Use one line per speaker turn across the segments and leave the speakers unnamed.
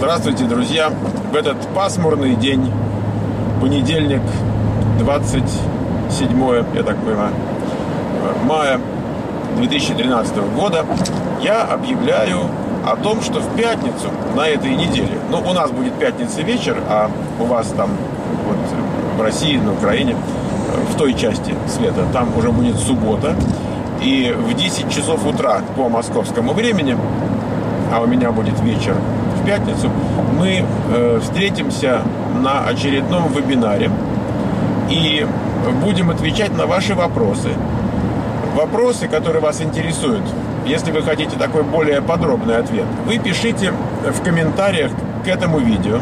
Здравствуйте, друзья! В этот пасмурный день, понедельник, 27, я так понимаю, мая 2013 года, я объявляю о том, что в пятницу на этой неделе, у нас будет пятница вечер, а у вас там, вот в России, на Украине, в той части света, там уже будет суббота, и в 10 часов утра по московскому времени, а у меня будет вечер в пятницу, мы встретимся на очередном вебинаре и будем отвечать на ваши вопросы. Вопросы, которые вас интересуют. Если вы хотите такой более подробный ответ, вы пишите в комментариях к этому видео.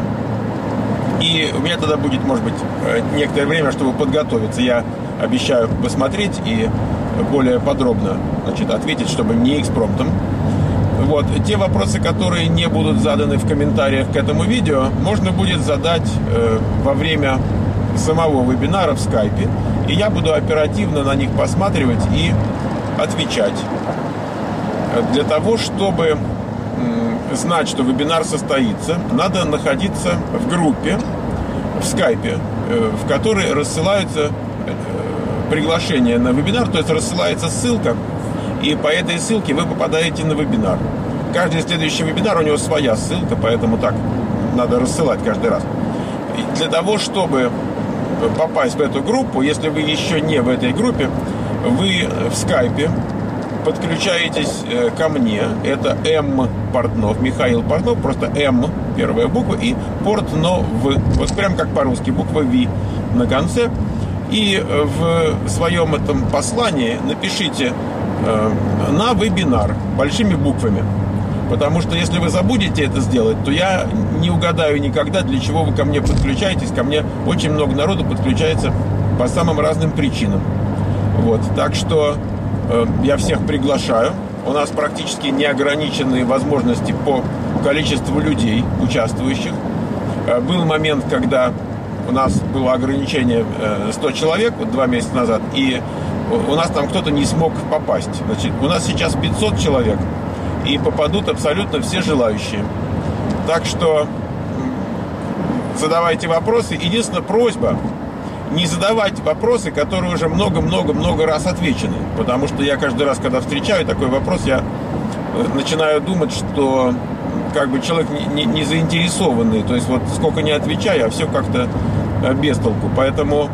И у меня тогда будет, может быть, некоторое время, чтобы подготовиться. Я обещаю посмотреть и более подробно, ответить, чтобы не экспромтом. Вот. Те вопросы, которые не будут заданы в комментариях к этому видео, можно будет задать во время самого вебинара в скайпе. И я буду оперативно на них посматривать и отвечать. Для того, чтобы знать, что вебинар состоится, надо находиться в группе в скайпе, в которой рассылаются приглашения на вебинар, то есть рассылается ссылка, и по этой ссылке вы попадаете на вебинар. Каждый следующий вебинар, у него своя ссылка, поэтому так надо рассылать каждый раз. И для того, чтобы попасть в эту группу, если вы еще не в этой группе, вы в скайпе подключаетесь ко мне. Это М. Портнов, Михаил Портнов, просто М, первая буква, и Портнов. Вот прям как по-русски, буква В на конце. И в своем этом послании напишите на вебинар большими буквами. Потому что если вы забудете это сделать, то я не угадаю никогда, для чего вы ко мне подключаетесь. Ко мне очень много народу подключается по самым разным причинам. Вот. Так что я всех приглашаю. У нас практически неограниченные возможности по количеству людей, участвующих. Был момент, когда у нас было ограничение 100 человек, 2 месяца назад, и у нас там кто-то не смог попасть. У нас сейчас 500 человек, и попадут абсолютно все желающие. Так что задавайте вопросы. Единственная просьба: не задавать вопросы, которые уже много-много-много раз отвечены. Потому что я каждый раз, когда встречаю такой вопрос, я начинаю думать, что человек не заинтересованный. То есть вот сколько не отвечаю, а все как-то без толку. Поэтому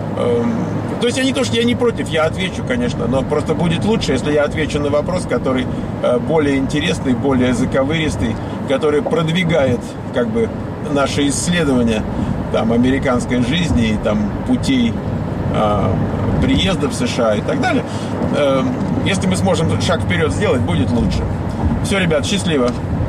то есть я не против, я отвечу, конечно, но просто будет лучше, если я отвечу на вопрос, который более интересный, более заковыристый, который продвигает наши исследования американской жизни и путей приезда в США и так далее. Если мы сможем шаг вперед сделать, будет лучше. Все, ребят, счастливо!